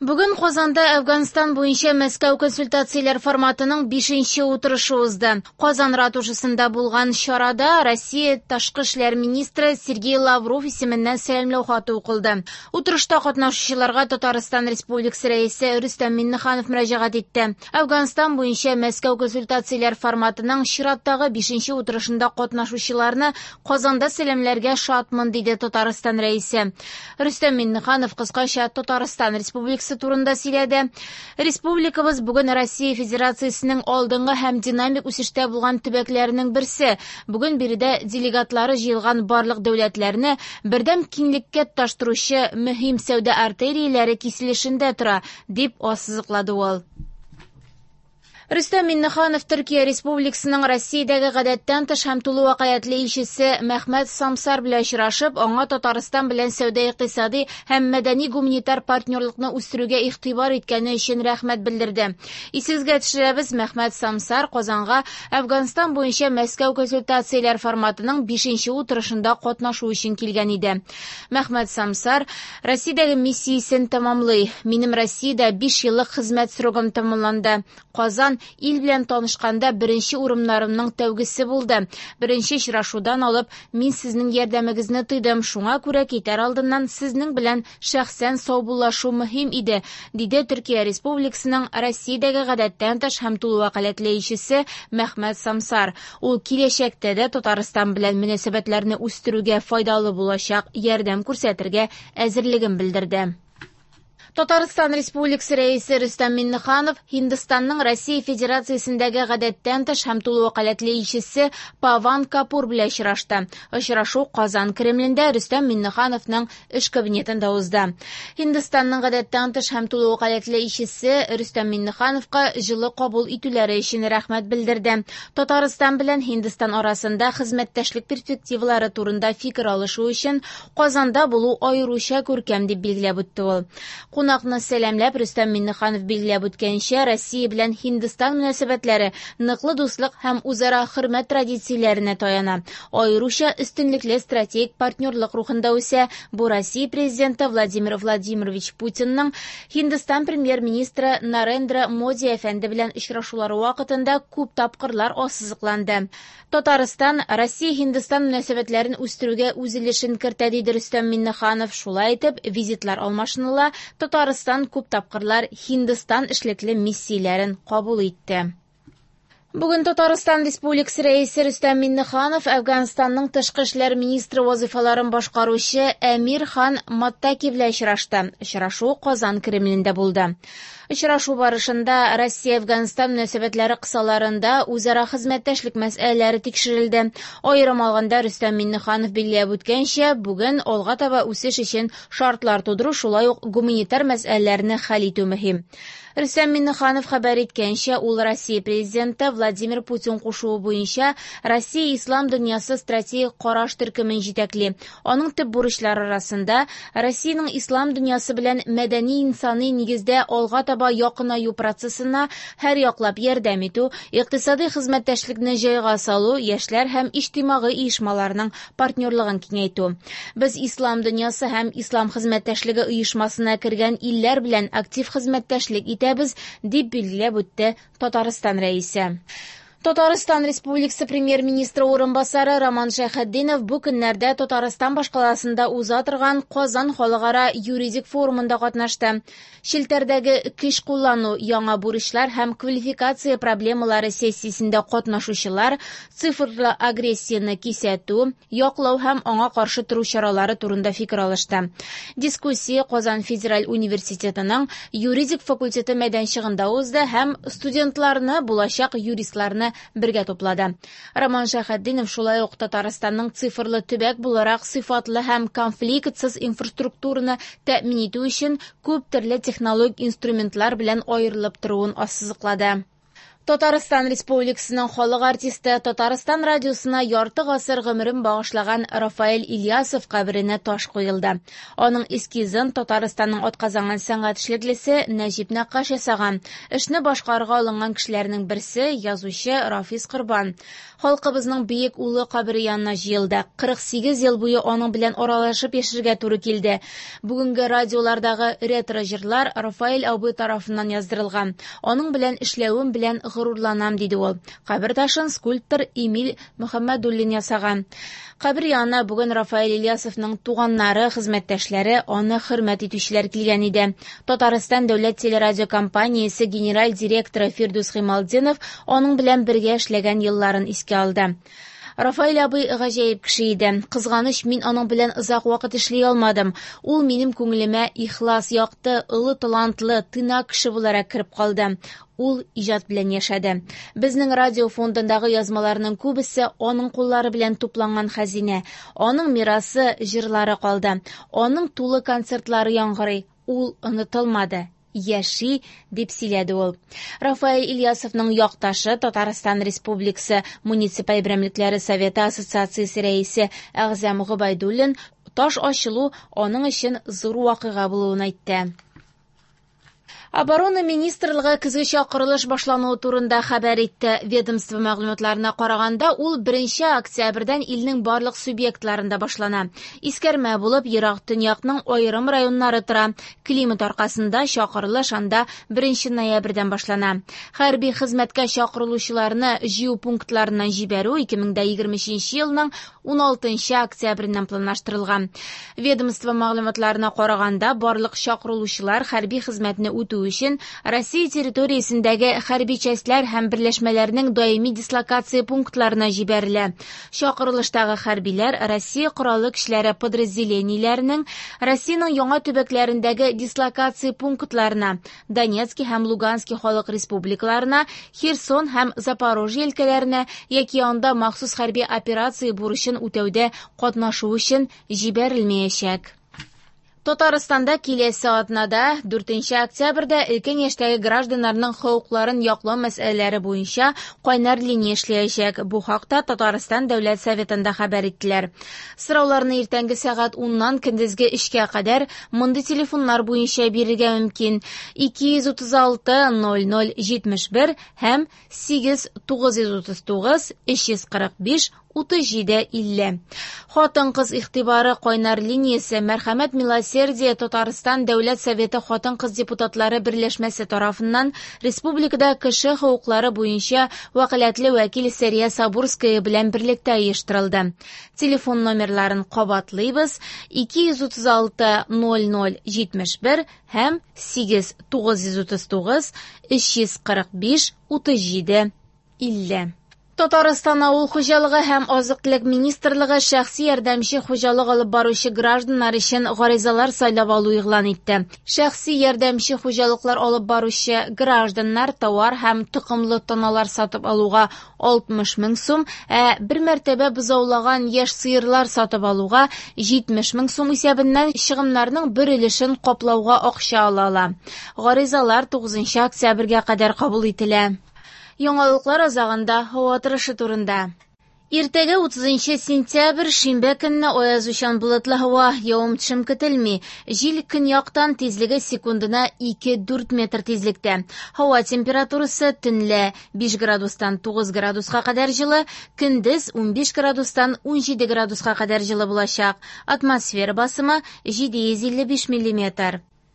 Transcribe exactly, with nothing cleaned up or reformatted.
Бүген Казанда Әфганстан буенча Мәскәү консультацияләр форматының бишенче утырышы узды. Казан ратушасында булган чарада Россия ташкы эшләр министры Сергей Лавров исеменнән сәламләү хаты укылды. Утырышта катнашучыларга Татарстан Республикасы рәисе Рөстәм Миннеханов мөрәҗәгать итте. Әфганстан буенча Мәскәү консультацияләр форматының чираттагы бишенче утырышында катнашучыларны Казанда сәламләргә шатмын, диде Татарстан рәисе. Рөстәм Миннеханов кыскача Татарстан Республикасы турында сөйләде. Республикабыз бүген Россия Федерациясенең алдынгы һәм динамик үсештә булган төбәкләренең берсе. Бүген биредә делегатлары җыелган барлык дәүләтләрне бердәм киңлеккә таштыручы мөһим сәүдә артерияләре киселешендә тора, дип ассызыклады ул. Рөстәм Миннеханов Төркия Республикасының Россиядәге гадәттән тыш һәм тулы вакыйгатлы илчесе Мәхмәт Самсар белән очрашып, аңа Татарстан белән сәүдә-икътисади һәм мәдәни-гуманитар партнерлыкны үстерүгә игътибар иткәне өчен рәхмәт белдерде. Исегезгә төшерәбез, Мәхмәт Самсар Казанга Әфганстан буенча Мәскәү консультацияләр форматының бишенче утырышында катнашу өчен килгән иде. Мәхмәт Самсар Россиядәге миссиясен тәмамлый. Минем Россиядә биш еллык хезмәт срогым тәмамланды. Казан ил белән танышканда беренче урыннарымның тәүгесе булды. Беренче очрашудан алып, мин сезнең ярдәмегезне тойдым. Шуңа күрә китәр алдыннан сезнең белән шәхсән саубуллашу мөһим иде, диде Төркия Республикасының Россиядәге гадәттән тыш һәм тулы вакыйгатлы илчесе Мәхмәт Самсар. Ул киләчәктә дә Татарстан белән мөнәсәбәтләрне үстерүгә файдалы булачак ярдәм күрсәтергә әзерлеген белдерде. Татарстан Республикасы рәисе Рөстәм Миннеханов Һиндстанның Россия Федерациясендәге гадәттән тыш һәм тулы вакыйгатлы илчесе Паван Капур белән очрашты. Очрашу Казан Кремлендә Рөстәм Миннехановның эш кабинетында узды. Һиндстанның гадәттән тыш һәм тулы вакыйгатлы илчесе Рөстәм Миннехановка җылы кабул итүләре өчен рәхмәт белдерде. Татарстан белән Һиндстан арасында хезмәттәшлек перспективалары турында фикер алышу өчен Казанда булу аеруча күркәм, дип билгеләп үтте ул. Кунакны сәламләп Рөстәм Миннеханов билгеләп үткәнчә, Россия белән Һиндстан мөнәсәбәтләре ныклы дуслык һәм үзара хөрмәт традицияләренә таяна. Аеруча өстенлекле стратегик партнерлык рухында үсә. Бу Россия президенты Владимир Владимирович Путинның Һиндстан премьер-министры Нарендра Моди әфәнде белән очрашулары вакытында күп тапкырлар ассызыкланды. Татарстан Россия-Һиндстан мөнәсәбәтләрен үстерүгә үз өлешен кертә, диде Рөстәм Миннеханов. Шулай итеп, визитлар алмашыныла, Татарстан күп тапкырлар Һиндстан эшлекле миссияләрен кабул итте. Бүген Татарстан Республикасы рәисе Рөстәм Миннеханов Әфганстанның тышкы эшләр министры вазифаларын башкаручы Әмир хан Маттаки белән очрашты. Очрашу Казан Кремлендә булды. Очрашу барышында Россия-Әфганстан мөнәсәбәтләре кысаларында үзара хезмәттәшлек мәсьәләләре тикшерелде. Аерым алганда Рөстәм Миннеханов билгеләп үткәнчә, бүген алга таба үсеш өчен шартлар тудыру, шулай ук гуманитар мәсьәләләрне хәл итү мөһим. Рөстәм Миннеханов хәбәр иткәнчә, ул Россия президенты Владимир Путин кушуы буенча Россия ислам дөньясы стратегик караш төркемен җитәкли. Аның төп бурычлары арасында Россиянең ислам дөньясы белән мәдәни-инсани нигездә алга таба якынаю процессына һәр яклап ярдәм итү, икътисади хезмәттәшлекне җайга салу, яшьләр һәм иҗтимагый оешмаларның партнерлыгын киңәйтү. Без ислам дөньясы һәм ислам хезмәттәшлеге оешмасына кергән илләр белән актив хезмәттәшлек итәбез, дип билгеләп үтте Татарстан рәисе. Татарстан Республикасы премьер-министры урынбасары Роман Шәйхетдинов бу көннәрдә Татарстан башкаласында уза торган Казан халыкара юридик форумында катнашты. Челтәрдәге көч куллану, яңа бурычлар һәм квалификация проблемалары сессиясендә катнашучылар цифрлы агрессияны кисәтү, яклау һәм аңа каршы тору чаралары турында фикер алышты. Дискуссия Казан Федераль университетының юридик факультеты мәйданчыгында узды һәм студентларны, булачак юристларны бергә туплады. Роман Шәйхетдинов шулай ук Татарстанның цифрлы төбәк буларак сыйфатлы һәм конфликтсыз инфраструктураны тәэмин итү өчен күп төрле технологик инструментлар белән аерылып торуын ассызыклады. Татарстан Республикасының халык артисты Татарстан радиосына ярты гасыр гомерен багышлаган Рафаэль Ильясов каберенә таш куелды. Аның эскизын Татарстанның атказанган сәнгать эшлеклесе Нәҗип Нәккаш ясаган. Эшне башкарырга алынган кешеләрнең берсе язучы Рафис Корбан. Халкыбызның бөек улы кабере янына җыелды. кырык сигез ел буе аның белән аралашып яшәргә туры килде. Бүгенге радиолардагы ретро җырлар Рафаэль абый тарафыннан яздырылган. Аның белән эшләвем белән горурланам, диде ул. Кабер ташын скульптор Эмиль Мөхәммәдуллин ясаган. Кабер янына бүген Рафаэль Ильясовның туганнары, хезмәттәшләре, аны хөрмәт итүчеләр килгән иде. Татарстан дәүләт телерадиокомпаниясе генераль директоры Фирдус Хималдинов аның белән бергә эшләгән елларын искә алды. Рафаэль абый гаҗәеп кеше иде. Кызганыч, мин аның белән озак вакыт эшли алмадым. Ул минем күңелемә ихлас, якты, олы талантлы, тына кеше буларак кирип калды. Ул иҗат белән яшәде. Безнең радио фондындагы язмаларның күбесе аның куллары белән тупланган хәзинә. Аның мирасы, җырлары калды. Аның тулы концертлары яңгырый. Ул онытылмады. Яши, дип сөйләде ул. Рафаэль Ильясовның якташы Татарстан Республикасы муниципаль берәмлекләре советы ассоциациясе рәисе Әгъзәм Гобайдуллин таш ачылу аның өчен зур вакыйга булуын әйтте. Оборона министрлыгы көзгечә корылыш башлануы турында хәбәр итте. Ведомство мәгълүматларына караганда, ул беренче октябрьдән илнең барлык субъектларында башлана. Искәрмә булып, ерак төньякның аерым районнары тора. Климат аркасында чакырылыш анда беренче ноябрьдән башлана. Хәрби хезмәткә чакырылучыларны җыю пунктларыннан җибәрү ике мең егерменче елның ун алтынчы октябреннән планлаштырылган. Ведомство мәгълүматларына караганда, барлык чакырылучылар хәрби хезмәтне үтү өчен Россия территориясендәге хәрби частьләр һәм берләшмәләрнең даими дислокация пунктларына җибәрелә. Чакырылыштагы хәрбиләр Россия кораллы көчләре подразделениеләренең Россиянең яңа төбәкләрендәге дислокация пунктларына, Донецкий һәм Луганский халык республикаларына, Херсон һәм Запорожье өлкәләренә яки анда махсус хәрби операция бурычын үтәүдә катнашу өчен җибәрелмәячәк. Татарстанда киләсе атнада дүртенче октябрьдә өлкән яшьтәге гражданнарның хокукларын яклау мәсьәләләре буенча кайнар линия эшләячәк. Бу хакта Татарстан дәүләт советында хәбәр иттеләр. Сорауларны иртәнге сәгать уннан көндезге өчкә кадәр мондый телефоннар буенча бирергә мөмкин. ике йөз утыз алты ноль ноль җитмеш бер һәм сигез тугыз йөз утыз тугыз өч йөз кырык биш утыз җиде илле. Хатын-кыз игътибары кайнар линиясе Мәрхәмәт Милосердие Татарстан дәүләт советы хатын-кыз депутатлары берләшмәсе тарафыннан республикада кеше хокуклары буенча вәкаләтле вәкил Сәрия Сабурская белән берлектә оештырылды. Телефон номерларын кабатлыйбыз: ике йөз утыз алты ноль ноль җитмеш бер һәм сигез тугыз йөз утыз тугыз өч йөз кырык биш утыз җиде илле. Татарстан авыл хуҗалыгы һәм азык-төлек министрлыгы шәхси ярдәмче хуҗалык алып баручы гражданнар өчен гаризалар сайлап алу игълан итте. Шәхси ярдәмче хуҗалыклар алып баручы гражданнар товар һәм тукымлы тоналар сатып алуга алтмыш мең сум, ә бер мәртәбә бозаулаган яшь сыерлар сатып алуга җитмеш мең сум исәбеннән чыгымнарның бер өлешен каплауга акча ала ала. Гаризалар тугызынчы октябрьгә кадәр кабул ителә. Яңалыклар азагында һава торышы турында. Иртәгә утызынчы сентябрь шимбә көнне аязучан болытлы һава, явым-төшем көтелми. Җил көньяктан тизлеге секундына ике-дүрт метр тизлектә. Һава температурасы төнлә биш градустан тугыз градуска кадәр җылы, көндез ун биш градустан ун җиде градуска кадәр җылы булачак. Атмосфера басымы җиде йөз илле биш миллиметр.